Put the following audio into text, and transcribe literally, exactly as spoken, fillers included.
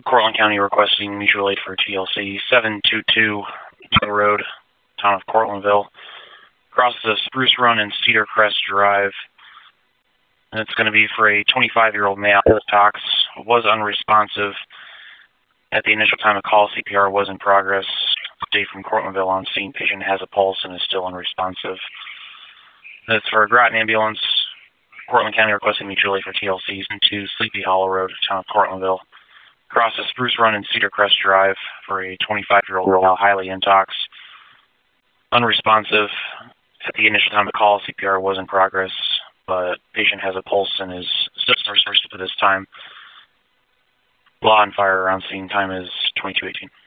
Cortland County requesting mutual aid for T L C seven two two Road, town of Cortlandville. Crosses a Spruce Run and Cedar Crest Drive. And it's going to be for a twenty-five-year-old male. Tox was unresponsive. At the initial time of call, C P R was in progress. Dave from Cortlandville on scene. Patient has a pulse and is still unresponsive. That's for a Groton ambulance. Cortland County requesting mutual aid for T L Cs into Sleepy Hollow Road, town of Cortlandville. Crosses Spruce Run and Cedar Crest Drive for a twenty-five-year-old male, highly intox. Unresponsive. At the initial time of call, C P R was in progress, but patient has a pulse and is still unresponsive at this time. Law and fire around scene time is twenty-two eighteen.